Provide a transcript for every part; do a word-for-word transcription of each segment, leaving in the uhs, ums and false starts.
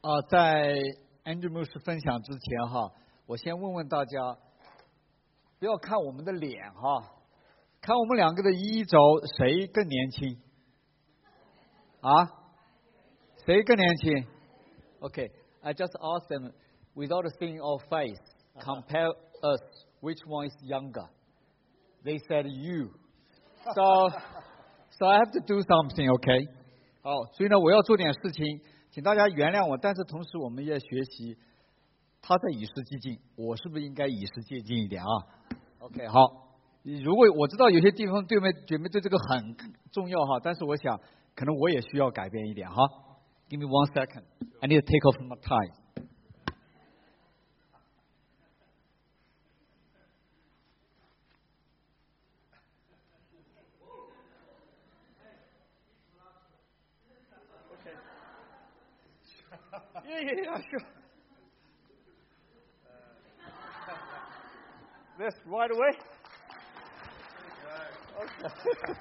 啊，在 Andrew 牧师分享之前哈，我先问问大家，不要看我们的脸哈，看我们两个的衣着，谁更年轻？啊？谁更年轻 ？Okay, I just asked them without seeing our face, compare us, which one is younger? They said you. So, so I have to do something, okay? 好，所以呢，我要做点事情，请大家原谅我，但是同时我们也学习，他在与时俱进，我是不是应该与时俱进一点啊 ？OK， 好。如果我知道有些地方对妹姐妹对这个很重要哈，但是我想可能我也需要改变一点哈。Give me one second. I need to take off my tie. Yeah, yeah, yeah, sure. This right away. Okay.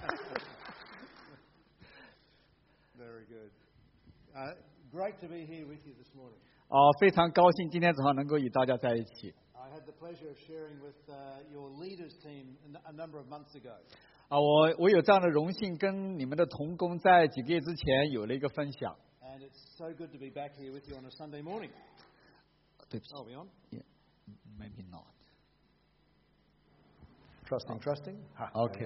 Very good. Uh, great to be here with you this morning. 啊，非常高兴今天早上能够与大家在一起。 I had the pleasure of sharing with uh, your leaders team a number of months ago. 啊，我我有这样的荣幸，跟你们的同工在几个月之前有了一个分享。 And it's so good to be back here with you on a Sunday morning. 对不起。 Are we on? Yeah, maybe not. Trusting, trusting. Okay.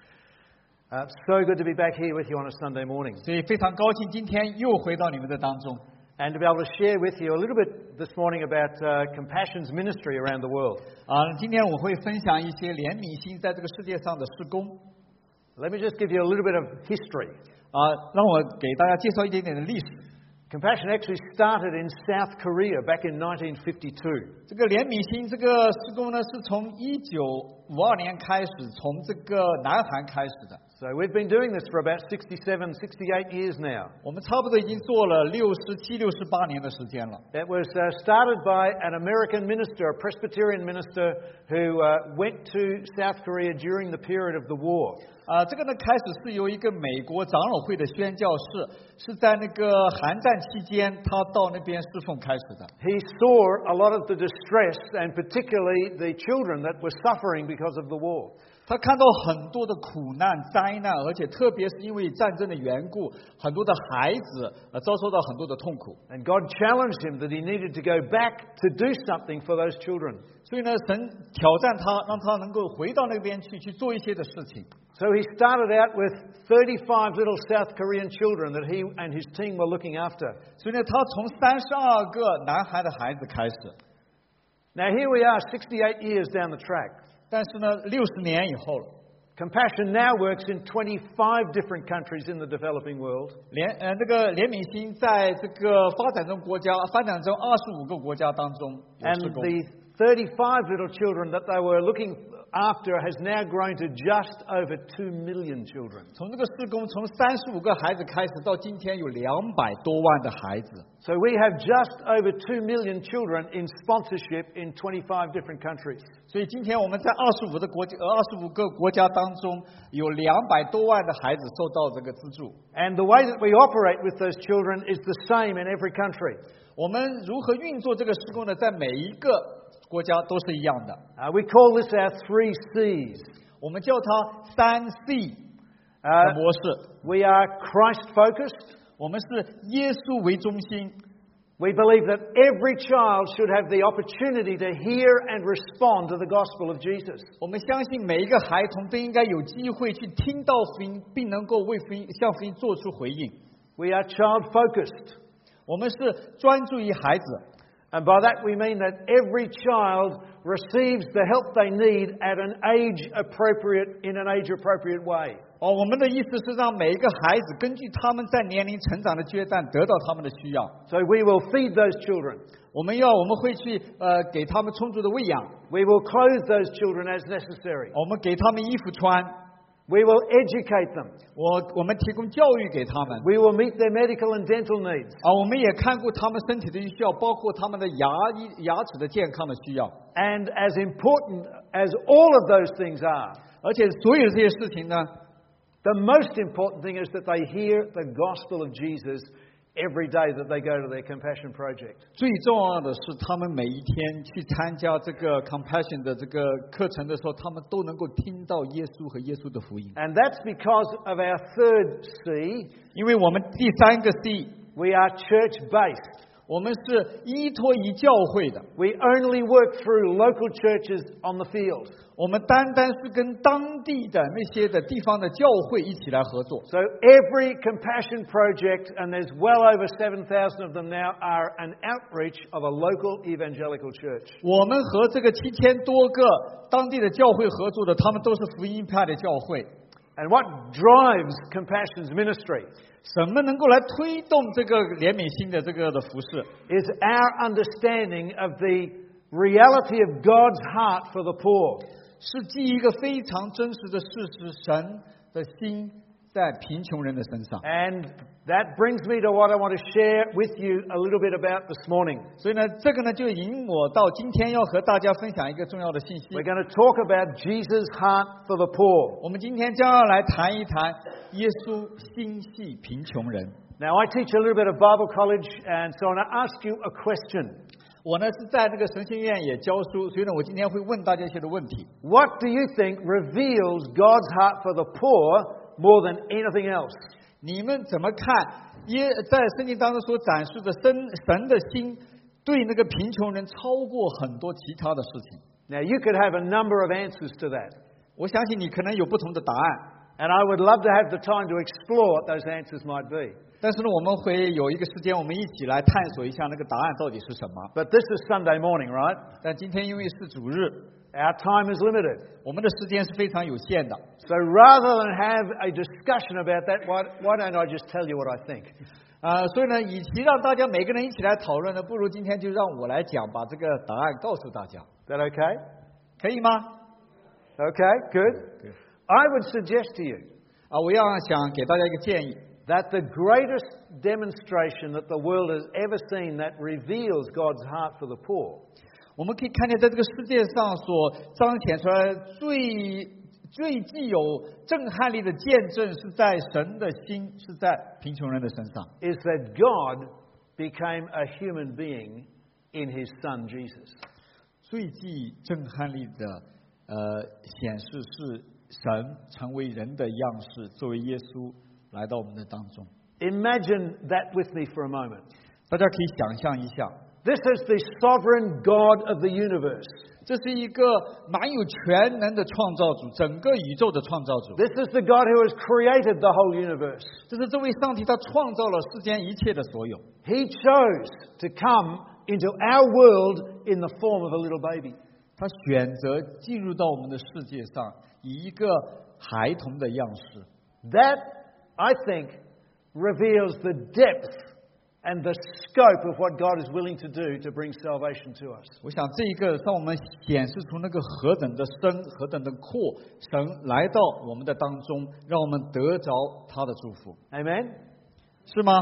Uh, so good to be back here with you on a Sunday morning. 所以非常高兴今天又回到你们的当中。 And to be able to share with you a little bit this morning about uh, Compassion's ministry around the world. 啊，今天我会分享一些怜悯心在这个世界上的事工。 Let me just give you a little bit of history. 啊，让我给大家介绍一点点的历史。 Compassion actually started in South Korea back in nineteen fifty-two. 这个怜悯心这个事工呢，是从一九五二年开始，从这个南韩开始的。 So we've been doing this for about sixty-seven, sixty-eight years now. 我们差不多已经做了六十七、六十八年的时间了。 It was uh, started by an American minister, a Presbyterian minister, who uh, went to South Korea during the period of the war. 啊，这个呢，开始是由一个美国长老会的宣教士，是在那个韩战期间，他到那边侍奉开始的。 He saw a lot of the distress, and particularly the children that were suffering because of the war. 他看到很多的苦难、灾难，而且特别是因为战争的缘故，很多的孩子呃遭受到很多的痛苦。 And God challenged him that he needed to go back to do something for those children. 所以呢，神挑战他，让他能够回到那边去，去做一些的事情。 So he started out with thirty-five little South Korean children that he and his team were looking after. 所以呢，他从三十二个南韩的孩子开始。 Now here we are, sixty-eight years down the track. 但是呢，六十年以后了。 Compassion now works in twenty-five different countries in the developing world. 怜呃，那个怜悯心在这个发展中国家，发展中二十五个国家当中有 And 事工。 the thirty-five little children that they were looking after has now grown to just over two million children. 从这个事工，从三十五个孩子开始，到今天有两百多万的孩子。 So we have just over two million children in sponsorship in twenty-five different countries. 所以今天我们在二十五的国家，呃，二十五个国家当中，有两百多万的孩子受到这个资助。 And the way that we operate with those children is the same in every country. 我们如何运作这个事工呢？在每一个国家都是一样的。 Uh, we call this our three C's. 我们叫它三 C 的 Uh, 模式。 we are Christ-focused. 我们是耶稣为中心。 We believe that every child should have the opportunity to hear and respond to the gospel of Jesus. 我们相信每一个孩童都应该有机会去听到福音，并能够为福音向福音做出回应。 We are child-focused. 我们是专注于孩子。 And by that we mean that every child receives the help they need at an age-appropriate, in an age-appropriate way. 哦，我们的意思是让每一个孩子根据他们在年龄成长的阶段得到他们的需要。 So we will feed those children. 我们要我们会去呃给他们充足的喂养。 We will clothe those children as necessary. 我们给他们衣服穿。 We will educate them. 我我们提供教育给他们。 We will meet their medical and dental needs. 啊，我们也看顾他们身体的需要，包括他们的牙医牙齿的健康的需要。 And as important as all of those things are, 而且所有这些事情呢， the most important thing is that they hear the gospel of Jesus every day that they go to their compassion project. 最重要的是，他们每一天去参加这个 Compassion 的这个课程的时候，他们都能够听到耶稣和耶稣的福音。 And that's because of our third C, 因为我们第三个 C， we are church-based. 我们是依托于教会的， We only work through local churches on the field. 我们单单是跟当地的那些的地方的教会一起来合作。 So every compassion project, and there's well over seven thousand of them now, are an outreach of a local evangelical church. 我们和这个七千多个当地的教会合作的，他们都是福音派的教会。 And what drives Compassion's ministry 什么能够来推动这个怜悯心的这个的服饰？ is our understanding of the reality of God's heart for the poor. 是基于一个非常真实的事实，神的心在贫穷人的身上。 And that brings me to what I want to share with you a little bit about this morning. 所以呢，这个呢就引我到今天要和大家分享一个重要的信息。 We're going to talk about Jesus' heart for the poor. 我们今天将要来谈一谈耶稣心系贫穷人。 Now, I teach a little bit of Bible college, and so I want to ask you a question. 我呢是在这个神学院也教书，所以呢，我今天会问大家一些的问题。 What do you think reveals God's heart for the poor more than anything else? 你们怎么看耶在圣经当中所展示的神神的心对那个贫穷人超过很多其他的事情？ Now, you could have a number of answers to that. 我相信你可能有不同的答案， And I would love to have the time to explore what those answers might be. 但是呢，我们会有一个时间，我们一起来探索一下那个答案到底是什么。 But this is Sunday morning, right? 但今天因为是主日， Our time is limited. 我们的时间是非常有限的。 So rather than have a discussion about that, why, why don't I just tell you what I think? 呃，所以呢，与其让大家每个人一起来讨论呢，不如今天就让我来讲，把这个答案告诉大家， Is that okay? 可以吗？ Okay, good. I would suggest to you 啊，我要想给大家一个建议， that the greatest demonstration that the world has ever seen that reveals God's heart for the poor 我们可以看见，在这个世界上所彰显出来最最具有震撼力的见证，是在神的心，是在贫穷人的身上。 is that God became a human being in his son Jesus. 最具震撼力的呃显示是神成为人的样式，作为耶稣来到我们的当中。 Imagine that with me for a moment. 大家可以想象一下， This is the sovereign God of the universe. 这是一个蛮有全能的创造主，整个宇宙的创造主。 This is the God who has created the whole universe. 这是这位上帝，他创造了世间一切的所有。 He chose to come into our world in the form of a little baby. 他选择进入到我们的世界上，以一个孩童的样式。 That, I think, reveals the depth and the scope of what God is willing to do to bring salvation to us. 我想这一个让我们显示出那个何等的深，何等的阔，神来到我们的当中，让我们得着他的祝福， Amen? 是吗？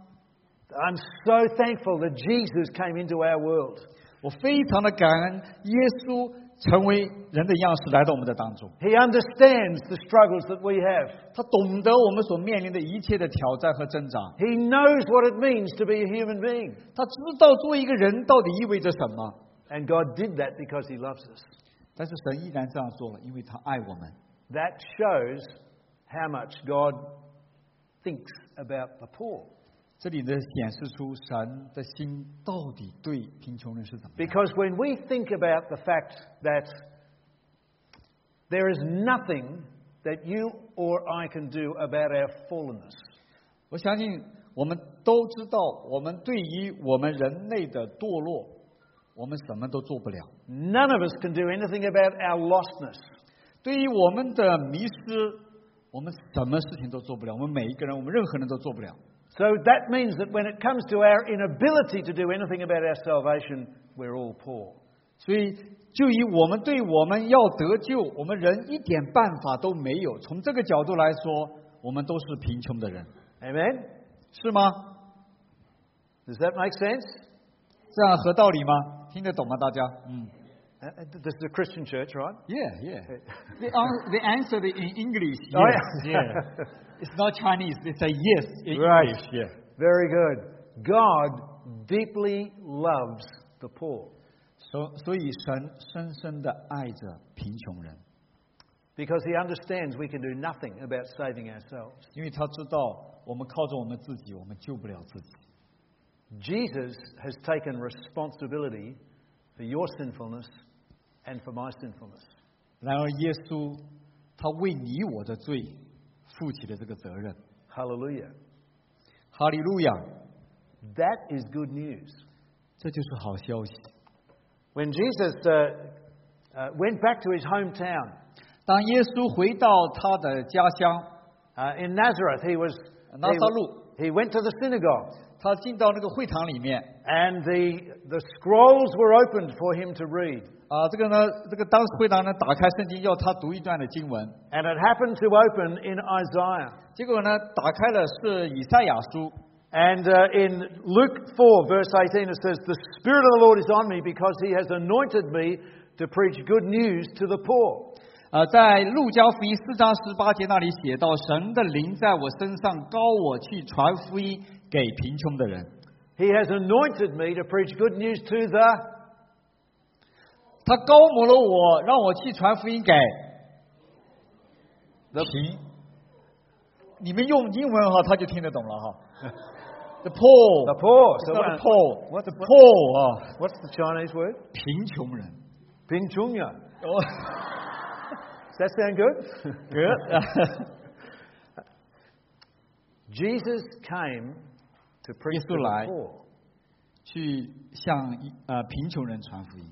I'm so thankful that Jesus came into our world. 我非常的感恩耶稣成为人的样式来到我们的当中。 He understands the struggles that we have. 他懂得我们所面临的一切的挑战和挣扎， He knows what it means to be a human being. 他知道做一个人到底意味着什么。 And God did that because He loves us. 但是神依然这样做了，因为他爱我们。 That shows how much God thinks about the poor. 这里呢显示出神的心到底对贫穷人是怎么样。 Because when we think about the fact that there is nothing that you or I can do about our fallenness, 我相信我们都知道，我们对于我们人类的堕落，我们什么都做不了。 none of us can do anything about our lostness. 对于我们的迷失，我们什么事情都做不了。我们每一个人，我们任何人都做不了。 So that means that when it comes to our inability to do anything about our salvation, we're all poor. 所以，就以我们对我们要得救，我们人一点办法都没有。从这个角度来说，我们都是贫穷的人， Amen? 是吗？ Does that make sense? 这样合道理吗？听得懂吗？大家？嗯 Uh, This is a Christian church, right? ，Yeah, yeah. They an- they answered it in English. Oh, Yes, yeah. yeah. It's not Chinese. They say yes in Right. English. Yeah. Very good. God deeply loves the poor. 所所以神深深的爱着贫穷人， Because He understands we can do nothing about saving ourselves. 因为他知道我们靠着我们自己，我们救不了自己。 Jesus has taken responsibility for your sinfulness and for my sinfulness. 然而耶稣他为你我的罪负起了这个责任。 Hallelujah. 哈利路亚， That is good news. 这就是好消息。 When Jesus uh, uh, went back to his hometown, 当耶稣回到他的家乡 uh, in Nazareth, he was 拿撒路， he, he went to the synagogue, 他进到那个会堂里面 and the the scrolls were opened for him to read. 啊，这个呢，这个当时会堂呢打开圣经要他读一段的经文， And it happened to open in Isaiah. 结果呢打开了是以赛亚书。 And uh, in Luke four, verse eighteen, it says, "The Spirit of the Lord is on me because He has anointed me to preach good news to the poor." 呃，在路加福音四章十八节那里写到，神的灵在我身上，膏我去传福音给贫穷的人。 He has anointed me to preach good news to the 他膏抹了我，让我去传福音给 the 贫。你们用英文哈，他就听得懂了哈。The poor, the poor. It's So not the what- poor, what- the what- poor 啊， What's the Chinese word? 贫穷人。 Pinchunya. 哦 Does that sound good? Good. Jesus came to preach to the 耶稣来。 poor. 去向呃贫穷人传福音，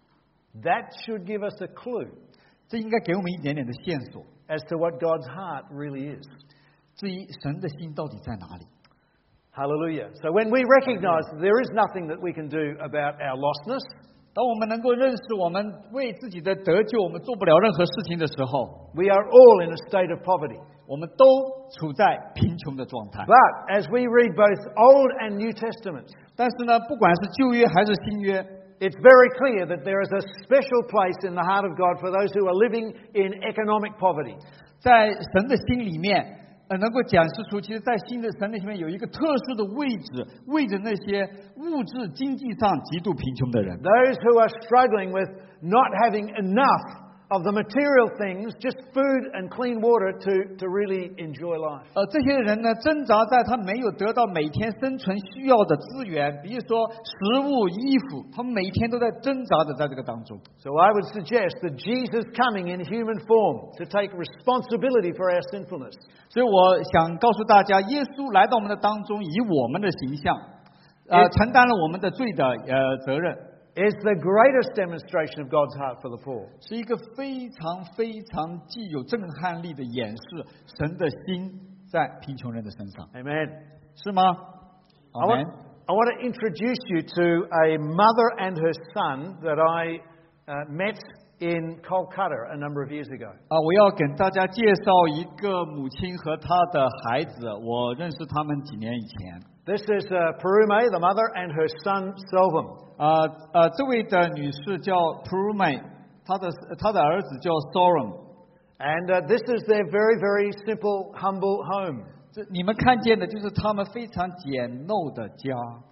That should give us a clue 这应该给我们一点点的线索。 as to what God's heart really is. 至于神的心到底在哪里？ Hallelujah. So when we recognize that there is nothing that we can do about our lostness, 当我们能够认识我们为自己的得救，我们做不了任何事情的时候， we are all in a state of poverty. 我们都处在贫穷的状态。 But as we read both Old and New Testaments, 但是呢，不管是旧约还是新约， it's very clear that there is a special place in the heart of God for those who are living in economic poverty. 在神的心里面，呃，能够展示出，其实，在新的神的里面有一个特殊的位置，为着那些物质经济上极度贫穷的人。 Those who are struggling with not having enough of the material things, just food and clean water to, to really enjoy life. 呃，这些人呢，挣扎在他没有得到每天生存需要的资源，比如说食物、衣服，他们每天都在挣扎的在这个当中。 So I would suggest that Jesus coming in human form to take responsibility for our sinfulness 所以我想告诉大家，耶稣来到我们的当中，以我们的形象，呃， Yes. 承担了我们的罪的呃责任， is the greatest demonstration of God's heart for the poor. 是一个非常非常具有震撼力的演示神的心在贫穷人的身上， Amen. 是吗？ I want, I want to introduce you to a mother and her son that I uh, met in Kolkata a number of years ago. 啊，我要跟大家介绍一个母亲和她的孩子，我认识他们几年以前。 This is uh, Perume, the mother, and her son Selvum. 啊呃，这位的女士叫 Perume，她的她的儿子叫 Sorum。 And uh, this is their very, very simple, humble home. 这你们看见的就是他们非常简陋的家。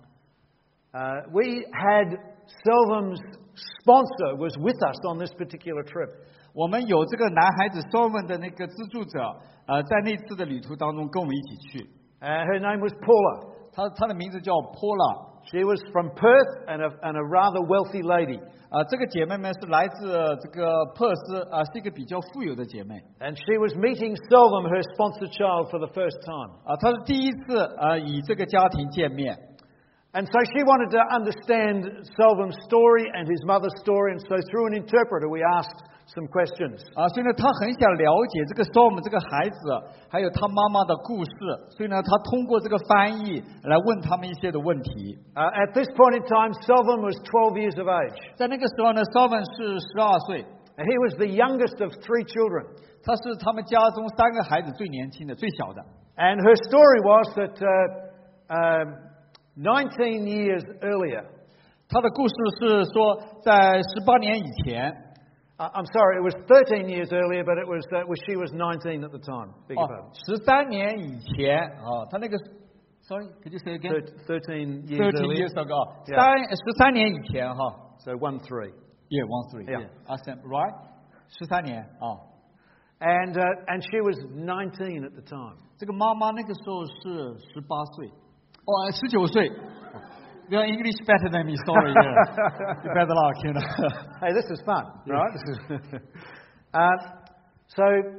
Uh, we had Selvum's sponsor was with us on this particular trip. 我们有这个男孩子 Sorum 的那个资助者，呃，在那次的旅途当中跟我们一起去。 Uh, her name was Paula. 她她的名字叫 Paula。 She was from Perth and a, and a rather wealthy lady. 啊、这个姐妹们是来自这个珀斯，啊、是一个比较富有的姐妹。 And she was meeting Selvum, her sponsored child, for the first time. 啊、她是第一次呃与这个家庭见面。 And so she wanted to understand Selvum's story and his mother's story, and so through an interpreter we asked some questions. 啊，所以呢，他很想了解这个 Storm 这个孩子，还有他妈妈的故事，所以呢，他通过这个翻译来问他们一些的问题。 Uh, at this point in time, Selvum was twelve years of age, 在那个时候呢 s o v e n 是十二岁， and he was the youngest of three children. 他是他们家中三个孩子最年轻的、最小的。 And her story was that uh, um, nineteen years earlier, 他的故事是说，在十八年以前， uh, I'm sorry, it was thirteen years earlier, but it was, uh, was she was nineteen at the time. Beg your 哦 pardon.， 十三年以前啊，他那个 Sorry, could you say again? Thirteen years Thirteen earlier. years ago. Yeah. 三十三年以前哈。 So one three. Yeah, one three. Yeah. I said right. 十三年啊。 And uh, and she was nineteen at the time. 这个妈妈那个时候是十八岁，哦，十九岁。Your English better than me. Sorry. Yeah. You better luck, you know. Hey, this is fun, right? This is uh, so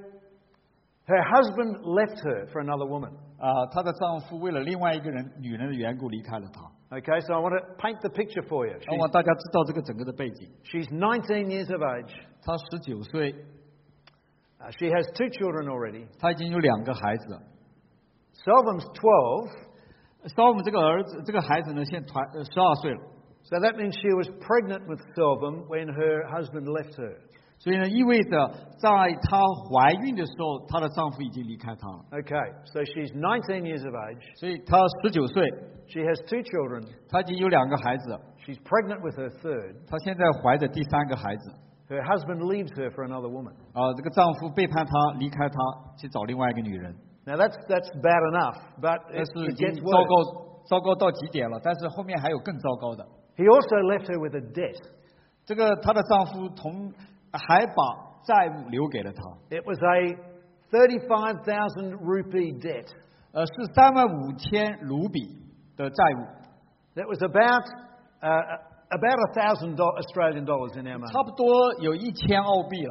her husband left her for another woman. 啊，她的丈夫为了另外一个人女人的缘故离开了她。 Okay, so I want to paint the picture for you. 希望大家知道这个整个的背景。 She's nineteen years of age. 她十九岁， Uh, she has two children already. 她已经有两个孩子了。 Selvum's twelve. 烧我们这个儿子，这个孩子呢，现在团呃十二岁了。 So that means she was pregnant with Selvum when her husband left her. 所以呢，意味着在她怀孕的时候，她的丈夫已经离开她了。 Okay, so she's nineteen years of age. 所以她十九岁， She has two children. 她已经有两个孩子了。 She's pregnant with her third. 她现在怀着第三个孩子。 Her husband leaves her for another woman. 啊，这个丈夫背叛她，离开她，去找另外一个女人。 Now that's that's bad enough, but 但 it, 是已 it 经 gets 糟 worse. 糕糟糕到极点了。但是后面还有更糟糕的。 He also left her with a debt. 这个她的丈夫同还把债务留给了她。 It was a thirty-five thousand rupee debt. 呃，是三万五千卢比的债务。 That was about uh, about a thousand Australian dollars in our money. 差不多有一千澳币了。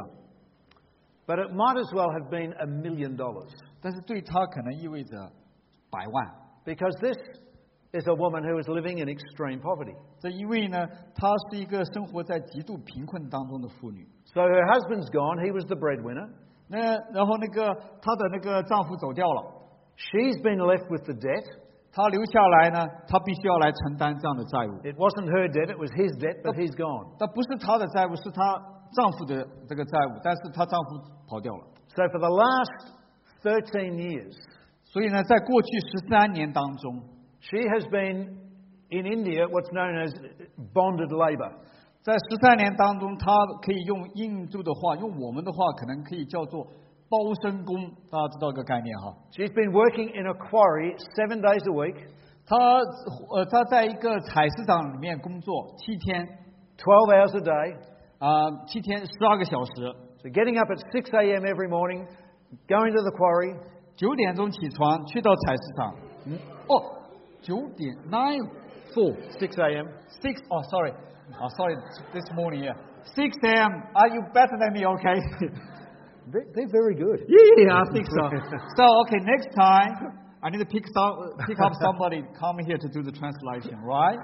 But it might as well have been a million dollars. 但是对她可能意味着百万。 Because this is a woman who is living in extreme poverty. 这因为呢，她是一个生活在极度贫困当中的妇女。 So her husband's gone. He was the breadwinner. 那然后那个她的那个丈夫走掉了， She's been left with the debt. 她留下来呢，她必须要来承担这样的债务。 It wasn't her debt, it was his debt, but he's gone. 但不是她的债务，是她丈夫的这个债务，但是她丈夫跑掉了。 So for the last thirteen years, 所以呢，在过去十三年当中， she has been in India what's known as bonded labour. 在十三年当中，她可以用印度的话，用我们的话，可能可以叫做包身工，大家知道这个概念哈。 She's been working in a quarry seven days a week, 她呃，她在一个采石场里面工作七天， twelve hours a day. 啊、七天十二个小时， So getting up at six a.m. every morning, going to the quarry, 九点钟起床去到采石场。嗯，哦，九点 nine four six a.m. six 哦，sorry，哦，sorry this morning yeah six a.m. Are you better than me? Okay. They're, they're very good. Yeah, I think so. So okay, next time I need to pick some pick up somebody come here to do the translation, right?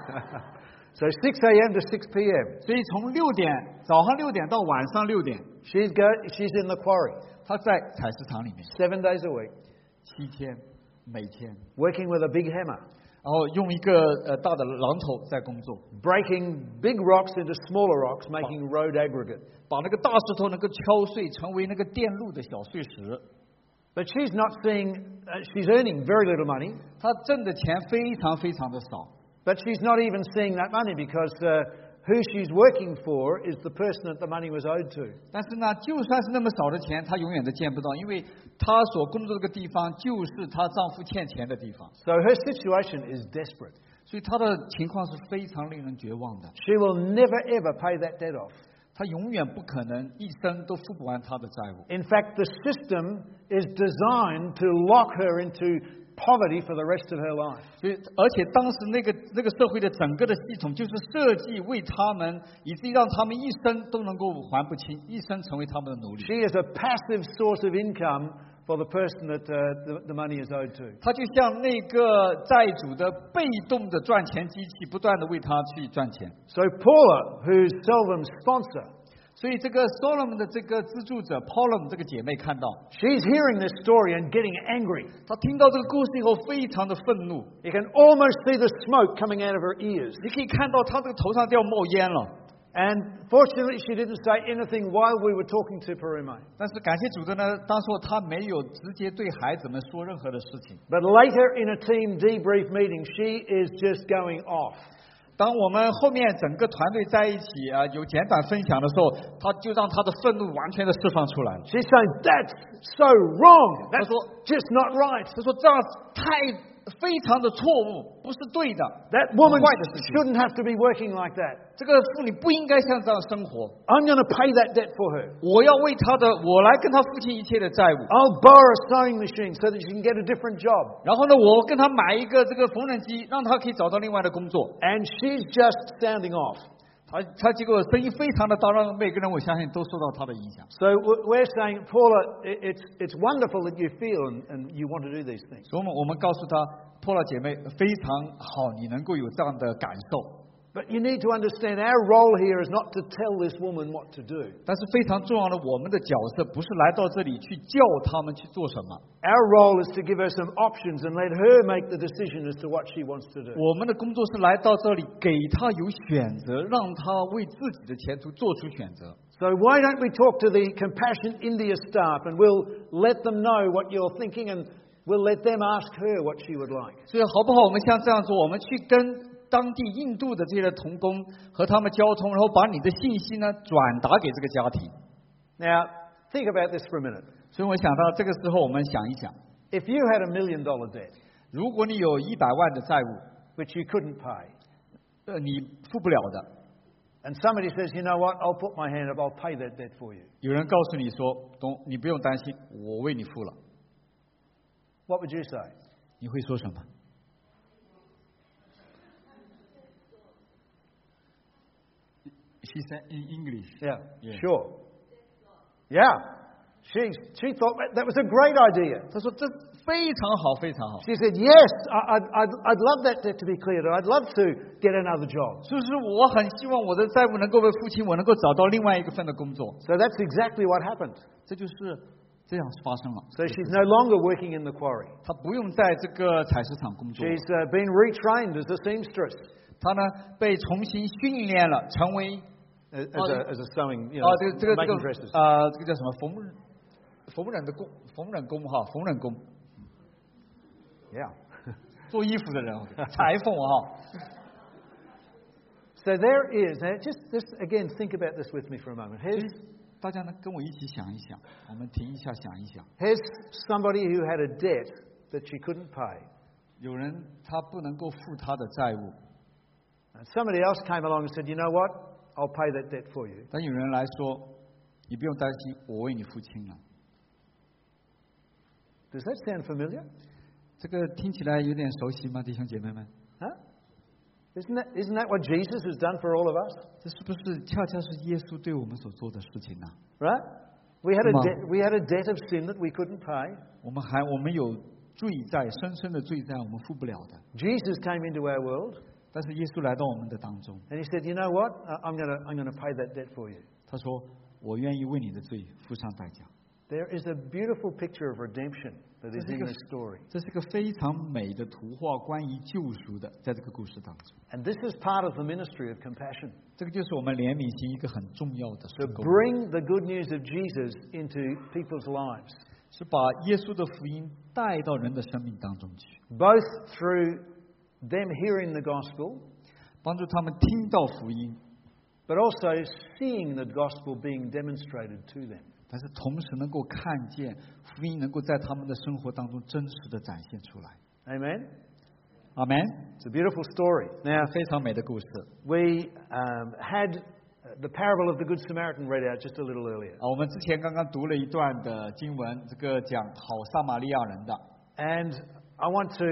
So six a.m. to six p.m. 所以从六点早上六点到晚上六点， She's go. She's in the quarry 他在采石场里面 seven days a week, 七天，每天， working with a big hammer, 然后用一个呃大的榔头在工作， breaking big rocks into smaller rocks, making road aggregate. 把那个大石头能够敲碎，成为那个电路的小碎石。 But she's not seeing. Uh, she's earning very little money, 他挣的钱非常非常的少， but she's not even seeing that money because uh, who she's working for is the person that the money was owed to. 但是呢，就算是那么少的钱，她永远都见不到，因为她所工作这个地方就是她丈夫欠钱的地方， So her situation is desperate. 所以她的情况是非常令人绝望的。 She will never ever pay that debt off. 她永远不可能一生都付不完她的债务。 In fact, the system is designed to lock her into poverty for the rest of her life. 所以，而且当时那个那个社会的整个的系统，就是设计为他们，以至于让他们一生都能够还不清，一生成为他们的奴隶。 She is a passive source of income for the person that uh, the, the money is owed to. 他就像那个债主的被动的赚钱机器，不断的为他去赚钱。 So Paula, who's Selvum's sponsor, 所以这个 Solomon 的这个资助者 Paula 这个姐妹看到， she's hearing this story and getting angry. 她听到这个故事以后非常的愤怒， You can almost see the smoke coming out of her ears. 你可以看到她这个头上都要冒烟了。 And fortunately, she didn't say anything while we were talking to Parume. 但是感谢主的呢，当时候她没有直接对孩子们说任何的事情。 But later in a team debrief meeting, she is just going off. 当我们后面整个团队在一起啊，有简短分享的时候，他就让他的愤怒完全的释放出来了。 She's saying, that's so wrong. That's That's what- just not right. 他说这样太非常的错误，不是对的。 That woman 坏的事情。 shouldn't have to be working like that. 这个妇女不应该像这样生活。 I'm going to pay that debt for her. 我要为她的，我来跟她付清一切的债务。 I'll borrow a sewing machine so that she can get a different job. 然后呢，我跟她买一个这个缝纫机，让她可以找到另外的工作。 And she's just sounding off. 她她结果声音非常的大，让每个人我相信都受到她的影响。 So we're saying, Paula, it's, it's wonderful that you feel and, and you want to do these things. 所以我们我们告诉她，波拉姐妹非常好，你能够有这样的感受。 But you need to understand our role here is not to tell this woman what to do. 但是非常重要的，我们的角色不是来到这里去叫他们去做什么， Our role is to give her some options and let her make the decision as to what she wants to do. 我们的工作是来到这里给她有选择，让她为自己的前途做出选择。 So why don't we talk to the Compassion India staff and we'll let them know what you're thinking and we'll let them ask her what she would like. 所以好不好？我们像这样做，我们去跟当地印度的这些同工和他们交通，然后把你的信息呢转达给这个家庭。 Now, think about this for a minute. 所以我想到这个时候，我们想一想， If you had a million dollar debt, 如果你有一百万的债务， which you couldn't pay, 呃，你付不了的， and somebody says, you know what, I'll put my hand up, I'll pay that debt for you. 有人告诉你说，东，你不用担心，我为你付了， What would you say? 你会说什么？ She said in English. Yeah, Yeah. sure. Yeah. She, she thought that, that was a great idea. 他说这非常好，非常好。 She said, yes, I, I'd, I'd, I'd love that debt to be cleared. I'd love to get another job. 就是我很希望我的债务能够被付清，我能够找到另外一个份的工作。 So that's exactly what happened. 这就是这样发生了。 So she's no longer working in the quarry. 他不用在这个采石场工作， She's uh, been retrained as a seamstress, 他呢被重新训练了，成为 as, Oh, a, as a sewing, you 啊 know, 这个这个这 making 个 dresses. 呃这个叫什么缝缝纫的工缝纫工哈缝纫工 Yeah. 做衣服的人裁缝哈。 So there is, now just, just again think about this with me for a moment. Here's, 大家呢跟我一起想一想，我们停一下想一想。 here's somebody who had a debt that she couldn't pay. 有人他不能够付他的债务， And somebody else came along and said, you know what, I'll pay that debt for you. 但有人来说，你不用担心，我为你付清了。 Does that sound familiar? 这个听起来有点熟悉吗，弟兄姐妹们？ Huh? Isn't that, isn't that what Jesus has done for all of us? 这是不是恰恰是耶稣对我们所做的事情呢？ Right? We had a Come on. debt, we had a debt of sin that we couldn't pay. 我们还我们有罪债，深深的罪债，我们付不了的。 Jesus came into our world 但是耶稣来到我们的当中， and he said, you know what, Uh, I'm going to I'm going to pay that debt for you. 他说：“我愿意为你的罪付上代价。 There is a beautiful picture of redemption that is This is in a- this story. ” 这是个非常美的图画，关于救赎的，在这个故事当中， And this is part of the ministry of compassion. 这个就是我们怜悯心一个很重要的 To 事工， bring the good news of Jesus into people's lives, 是把耶稣的福音带到人的生命当中去， both through them hearing the gospel, 帮助他们听到福音， but also seeing the gospel being demonstrated to them. 但是同时能够看见福音能够在他们的生活当中真实的展现出来。 Amen? 阿门。 It's a beautiful story. Now, 非常美的故事 we um, had the parable of the Good Samaritan read out just a little earlier. 啊！我们之前刚刚读了一段的经文，这个讲好撒玛利亚人的。 And I want to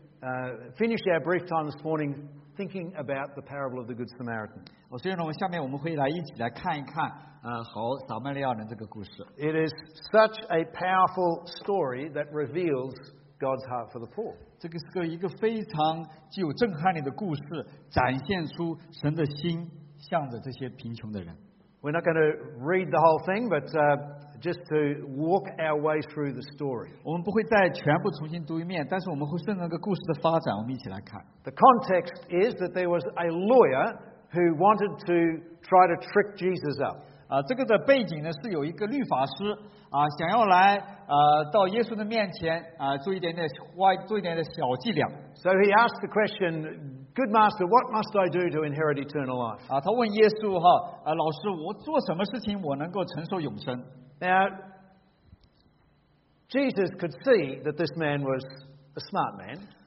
uh, finish our brief time this morning thinking about the parable of the Good Samaritan. 我所以呢，我们下面我们会来一起来看一看，呃，好撒玛利亚人这个故事。 It is such a powerful story that reveals God's heart for the poor. 这个是个一个非常具有震撼力的故事，展现出神的心向着这些贫穷的人。 We're not going to read the whole thing, but uh, just to walk our way through the story. 我们不会再全部重新读一遍，但是我们会顺着这个故事的发展，我们一起来看。 The context is that there was a lawyer who wanted to try to trick Jesus up. 啊，这个的背景呢是有一个律法师啊，想要来呃到耶稣的面前啊做一点点花做一点点小伎俩 So he asked the question, Good master, what must I do to inherit eternal life? 啊，他问耶稣哈啊老师，我做什么事情我能够承受永生？ Now, Jesus could see that this man was a smart man.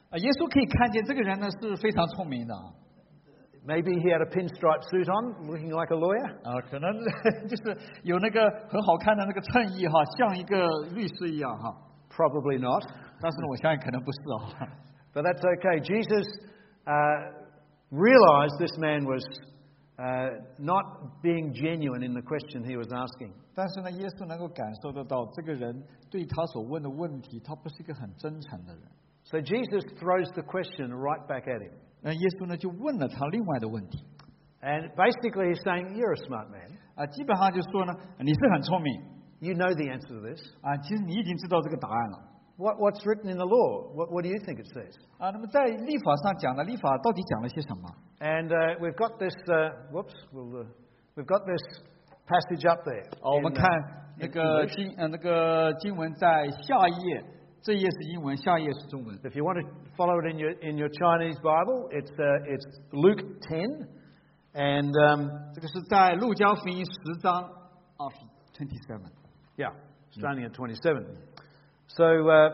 啊，耶稣可以看见这个人呢是非常聪明的啊。 Maybe he had a pinstripe suit on, looking like a lawyer. 啊，可能就是有那个很好看的那个衬衣哈，像一个律师一样哈。 Probably not. 但是呢，我相信可能不是啊。 But that's okay. Jesus uh, realized this man was uh, not being genuine in the question he was asking. 但是呢，耶稣能够感受得到这个人对他所问的问题，他不是一个很真诚的人。 So Jesus throws the question right back at him. 那耶稣呢就问了他另外的问题。 And basically he's saying, you're a smart man. 啊，基本上就说呢，你是很聪明。 You know the answer to this. 啊，其实你已经知道这个答案了。 What, what's written in the law? What, what do you think it says? 啊，那么在律法上讲的，律法到底讲了些什么？ And uh, we've got this. Uh, whoops. We'll, uh, we've got this passage up there. 哦，我们 in, 看 uh, 那个经呃那个经文在下一页，这页是英文，下一页是中文。 If you want to follow it in your in your Chinese Bible, it's uh, it's Luke ten, and um, 这个是在路加福音十章啊 twenty seven。 yeah, starting at twenty-seven. So uh,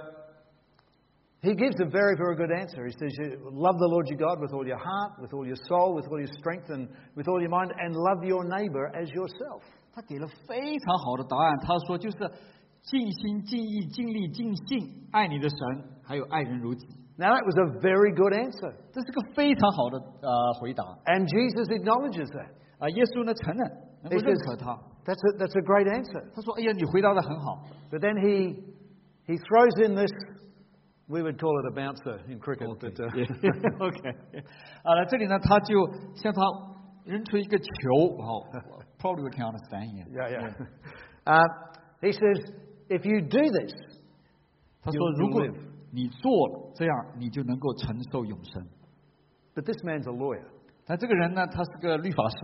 he gives a very very good answer. He says, you "Love the Lord your God with all your heart, with all your soul, with all your strength, and with all your mind, and love your neighbor as yourself." 他给了非常好的答案，他说就是尽心尽意尽力尽性爱你的神，还有爱人如己。 Now that was a very good answer, 这是个非常好的呃回答 and Jesus acknowledges that. 啊！耶稣呢承认，能够 He 认 says, 可他。 That's a, that's a great answer. 他说：“哎呀，你回答的很好。 But then he he throws in this. We would call it a bouncer in cricket. OK， but, uh, OK， 啊，那这里呢，他就向他扔出一个球，好 ，probably we can understand here。 yeah, yeah. Uh, he says, if you do this, 他说 you'll 如果 live. 你做了这样，你就能够承受永生。 But this man's a lawyer. 但这个人呢，他是个律法师，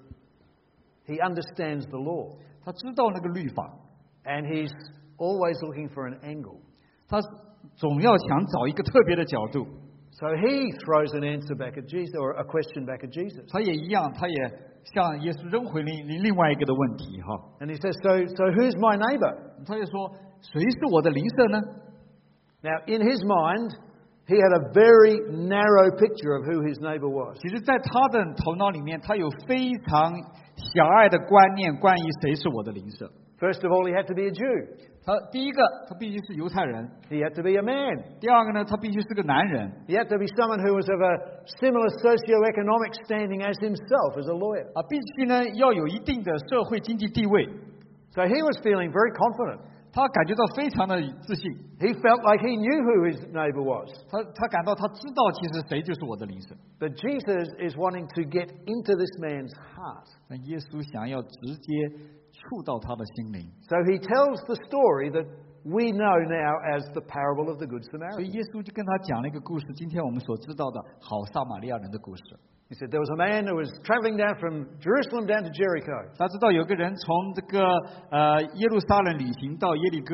He understands the law, 他知道那个律法， and he's always looking for an angle. 他总要想找一个特别的角度。 So he throws an answer back at Jesus, or a question back at Jesus. 他也一样，他也向耶稣扔回另另另外一个的问题哈。 And he says, so, so who's my neighbor? 他就说：“谁是我的邻舍呢？” Now, in his mind, he had a very narrow picture of who his neighbor was. 其实，在他的头脑里面，他有非常狭隘的观念，关于谁是我的邻舍。 First of all, he had to be a Jew. 他第一个，他必须是犹太人； He had to be a man. 第二个呢，他必须是个男人； He had to be someone who was of a similar socio-economic standing as himself as a lawyer. 啊，必须呢要有一定的社会经济地位。 So he was feeling very confident. 他感觉到非常的自信， He felt like he knew who his neighbor was. 他他感到他知道其实谁就是我的邻舍。 But Jesus is wanting to get into this man's heart. 那耶稣想要直接触到他的心灵， So he tells the story that we know now as the parable of the Good 所以 Samaritan. 耶稣就跟他讲了一个故事，今天我们所知道的好撒玛利亚人的故事。 He said there was a man who was traveling down from Jerusalem down to Jericho. 他知道有个人从这个呃耶路撒冷旅行到耶利哥，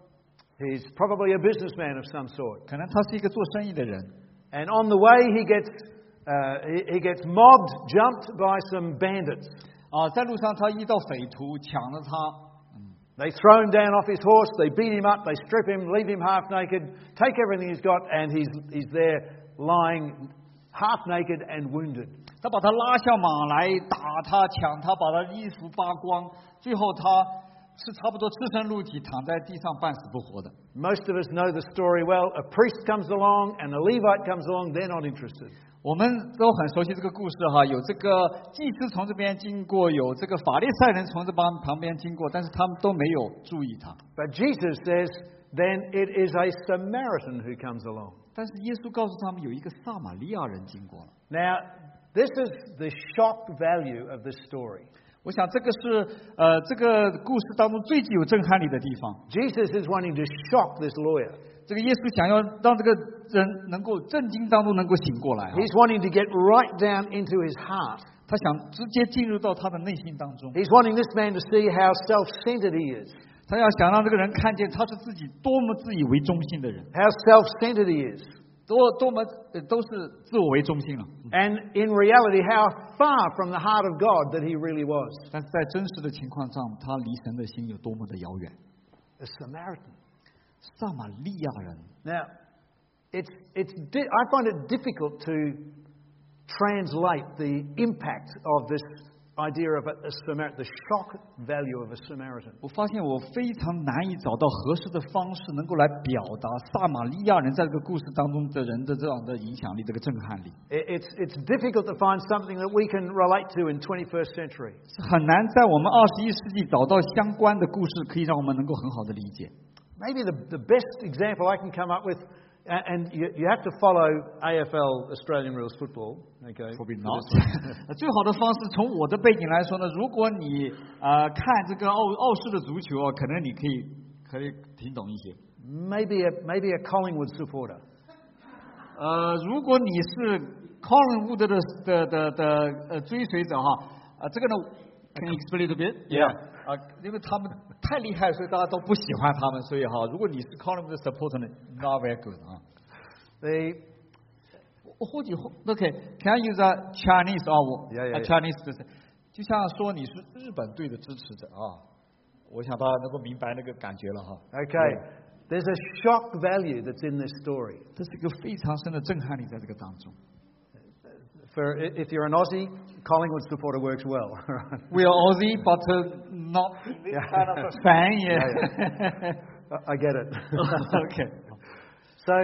He's probably a businessman of some sort. 可能他是一个做生意的人。 And on the way, he gets, uh, he, he gets mobbed, jumped by some bandits. 啊，在路上他遇到匪徒抢了他， They throw him down off his horse, they beat him up, they strip him, leave him half naked, take everything he's got, and he's, he's there lying half naked and wounded. 他把他拉下马来打他抢他，把他衣服扒光，最后他是差不多赤身露体躺在地上半死不活的。 Most of us know the story well. A priest comes along and a Levite comes along, they're not interested. 我们都很熟悉这个故事哈，有这个祭司从这边经过，有这个法利赛人从这帮旁边经过，但是他们都没有注意他。 But Jesus says, then it is a Samaritan who comes along. 但是耶稣告诉他们，有一个撒玛利亚人经过了。 Now, this is the shock value of this story. 我想这个是呃这个故事当中最具有震撼力的地方。 Jesus is wanting to shock this lawyer. 这个耶稣想要让这个人能够震惊当中能够醒过来哈， He's wanting to get right down into his heart. 他想直接进入到他的内心当中， He's wanting this man to see how self-centered he is, 他要想让这个人看见他是自己多么自以为中心的人， how self-centered he is. 多多么呃都是自我为中心了。 And in reality, how far from the heart of God that he really was. 但是在真实的情况上，他离神的心有多么的遥远。 A Samaritan. 撒玛利亚人， Now, it's, it's di- I find it difficult to translate the impact of this idea of a, a Samaritan, the shock value of a Samaritan. 我发现我非常难以找到合适的方式，能够来表达撒玛利亚人在这个故事当中的人的这样的影响力，这个震撼力。 It- It's, it's difficult to find something that we can relate to in twenty-first century. 是很难在我们二十一世纪找到相关的故事，可以让我们能够很好的理解。 Maybe the, the best example I can come up with, a- and you, you have to follow A F L, Australian Rules Football, okay? Probably for not. this one. 最好的方式，从我的背景来说呢，如果你呃看这个奥奥式的足球啊，可能你可以可以听懂一些。 Maybe a, maybe a Collingwood supporter. 呃，如果你是 Collingwood 的的的的呃追随者哈，啊、这个呢 ，Can you explain a little bit? Yeah. 啊、因为他们太厉害，所以大家都不喜欢他们，所以哈，如果你是 Collingwood 的 supporter 呢 ，not very good 啊。 The, 或许 OK，Can I use a Chinese 啊？我 Yeah, yeah, a yeah. Chinese 就是，就像说你是日本队的支持者啊，我想大家能够明白那个感觉了哈。 okay, there's a shock value that's in this story. 这是一个非常深的震撼力在这个当中。 For if you're an Aussie, Collingwood supporter works well. We are Aussie, but uh, not this kind of a fan. Yeah. I get it. OK， So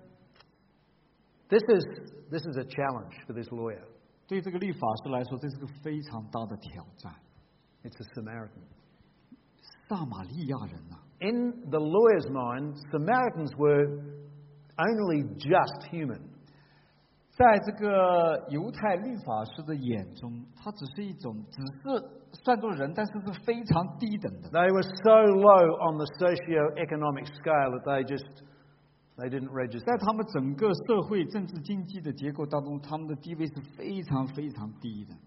this is this is a challenge for this lawyer. 对这个律法师来说，这是个非常大的挑战。 It's a Samaritan. 撒玛利亚人呐、 In the lawyer's mind, Samaritans were only just human. 在这个犹太律法师的眼中，他只是一种，只是算作人，但是是非常低等的。 They were so low on the socio-economic scale that they just they didn't register. 在他们整个社会、政治、经济的结构当中，他们的地位是非常非常低的。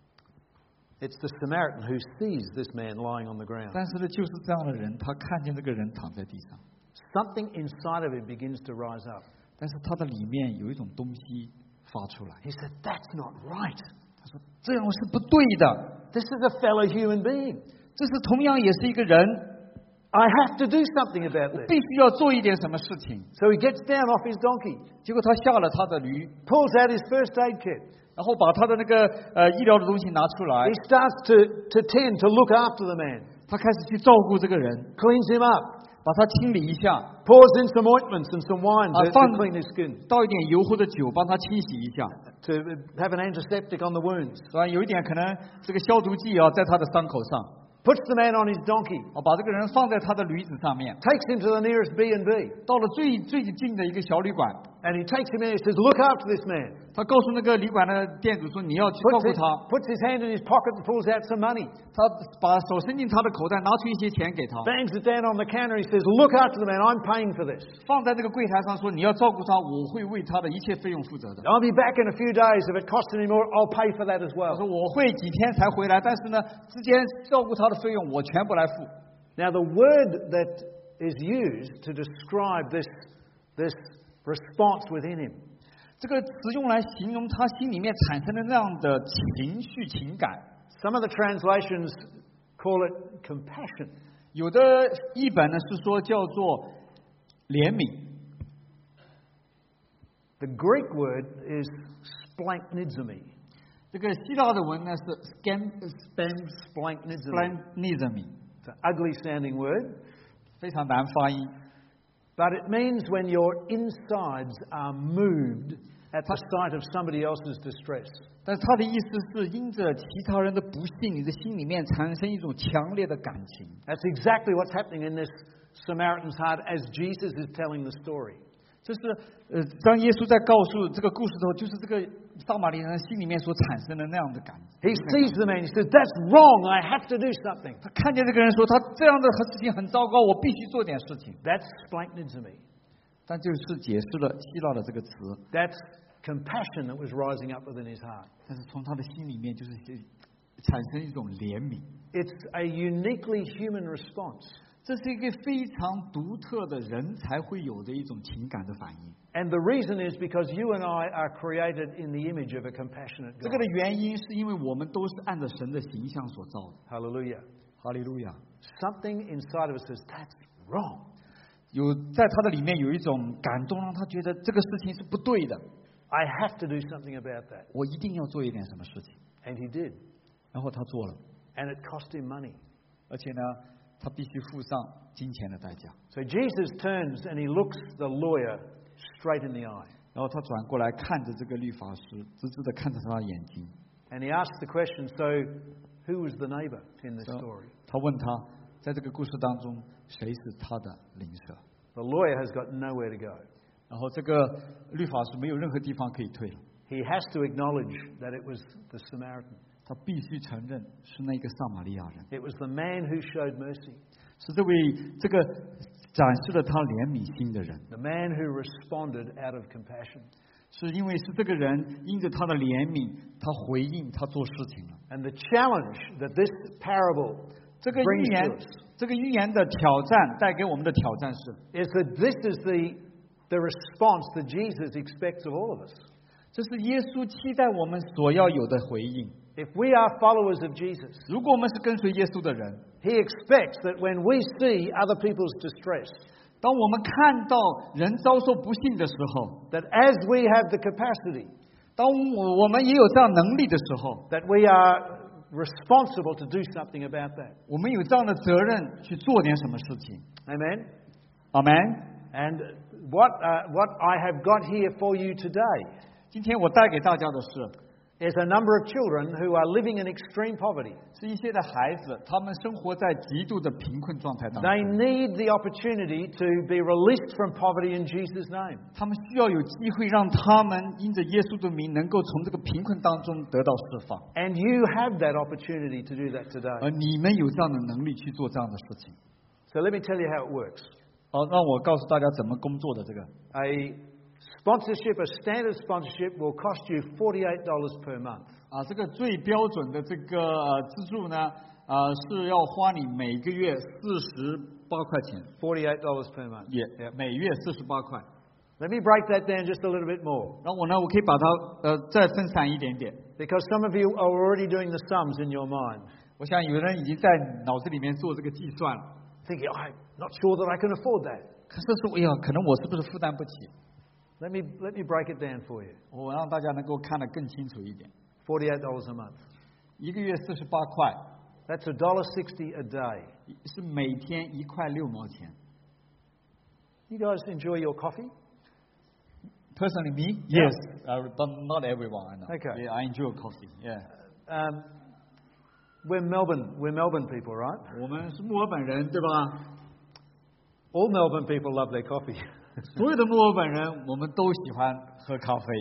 It's the Samaritan who sees this man lying on the ground. 但是呢，就是这样的人，他看见这个人躺在地上， Something inside of him begins to rise up. 但是他的里面有一种东西发出来。 He said, "That's not right. 他说：“这样是不对的， This is a fellow human being. 这是同样也是一个人， I have to do something about this." 必须要做一点什么事情。 So he gets down off his donkey, ” 结果他下了他的驴， pulls out his first aid kit. 然后把他的那个呃医疗的东西拿出来 He，starts to, to tend to look after the man, 他开始去照顾这个人， cleans him up, 把他清理一下， pours in some ointments and some wine to, Uh, to fun- clean his skin, 倒一点油或者酒帮他清洗一下， to have an antiseptic on the wounds. 是吧？有一点可能这个消毒剂啊，在他的伤口上， Puts the man on his donkey, 啊，把这个人放在他的驴子上面， takes him to the nearest B and B, 到了最最近的一个小旅馆， and he takes him in and says, "Look after this man." 他告诉那个旅馆的店主说：“你要去照 Puts 顾 his, 他。” puts his hand in his pocket and pulls out some money. 他把手伸进他的口袋，拿出一些钱给他， Bangs it down on the counter. He says, "Look after the man. I'm paying for this. 放在这个柜台上说：“你要照顾他，我会为他的一切费用负责的。” I'll be back in a few days. If it costs any more, I'll pay for that as 他说 well." 我会几天才回来，但是呢，之间照顾他的费用我全部来付。 Now, the word that is used to describe this, this response within him 这个词用来形容他心里面产生的那样的情绪情感， some of the translations call it compassion. 有的译本呢是说叫做怜悯， The Greek word is splanchnizomai. 这个希腊的文呢是 scan span Splanchnizomai. splanchnizomai， It's an ugly sounding word, 非常难发音。 but it means when your insides are moved at the sight of somebody else's distress. 但是他的意思是因着其他人的不幸，你的心里面产生一种强烈的感情。 That's exactly what's happening in this Samaritan's heart as Jesus is telling the story. 就是呃，当耶稣在告诉这个故事的时候，就是这个撒玛利亚人心里面所产生的那样的感觉。 He sees the man. He says, "That's wrong. I have to do something." 他看见这个人说，他这样的事情很糟糕，我必须做点事情。 That's splanchnizomai. 但就是解释了希腊的这个词， That's compassion that was rising up within his heart. 但是从他的心里面就是产生一种怜悯。 It's a uniquely human response. 这是一个非常独特的人才会有的一种情感的反应。 And the reason is because you and I are created in the image of a compassionate 这个的 God. 原因是因为我们都是按照神的形象所造的。 Hallelujah. 哈利路亚！ Something inside of us says, "That's wrong." 有在他的里面有一种感动，让他觉得这个事情是不对的， I have to do something about that. 我一定要做一点什么事情。 And he did. 然后他做了， And it cost him money. 而且呢，他必须付上金钱的代价。 So Jesus turns and he looks the lawyer straight in the eye. 然后他转过来看着这个律法师，直直的看着他的眼睛。 And he asks the question, so who was the neighbour in this story? 他问他，在这个故事当中，谁是他的邻舍？ The lawyer has got nowhere to go. 然后这个律法师没有任何地方可以退了， He has to acknowledge that it was the Samaritan. 他必须承认是那个撒玛利亚人， It was the man who showed mercy, 是这位这个展示了他怜悯心的人， the man who responded out of compassion. 是因为是这个人因着他的怜悯，他回应，他做事情了。 And the challenge that this parable 这个预 brings 言 to us， 这个预言的挑战带给我们的挑战是， is that this is the, the response that Jesus expects of all of us. 这是耶稣期待我们所要有的回应。 If we are followers of Jesus, 如果我们是跟随耶稣的人， he expects that when we see other people's distress, 当我们看到人遭受不幸的时候， that as we have the capacity, 当我我们也有这样能力的时候， that we are responsible to do something about that. 我们有这样的责任去做点什么事情。 Amen? 阿门。 And what, uh, what I have got here for you today 今天我带给大家的是， is a number of children who are living in extreme poverty. 是一些的孩子，他们生活在极度的贫困状态当 They 中， need the opportunity to be released from poverty in Jesus' name. 他们需要有机会让他们因着耶稣的名，能够从这个贫困当中得到释放。 And you have that opportunity to do that 而 today. 你们有这样的能力去做这样的事情。 So let me tell you how it works. 好，让我告诉大家怎么工作的这个。 A sponsorship, a standard sponsorship, will cost you forty-eight dollars per month. 啊，这个最标准的这个呃资助呢，呃是要花你每个月四十八块钱， forty-eight dollars per month. 也每月四十八块。 Let me break that down just a little bit more. 然后我呢，我可以把它呃再分散一点点。 Because some of you are already doing the sums in your mind. 我想有人已经在脑子里面做这个计算了， Thinking, I'm not sure that I can afford that. 可是是哎呀，可能我是不是负担不起？ Let me, let me break it down for you. 我让大家能够看得更清楚一点。 forty-eight dollars a month. 一个月四十八块， That's one dollar sixty a day. 是每天一块六毛钱。 You guys enjoy your coffee? Personally, me, Yeah. yes, uh, but not everyone. I know. Okay. Yeah, I enjoy coffee. Yeah. Um, we're Melbourne. We're Melbourne people, right? 我们是墨尔本人，对吧？ All Melbourne people love their coffee. 所有的墨尔本人，我们都喜欢喝咖啡。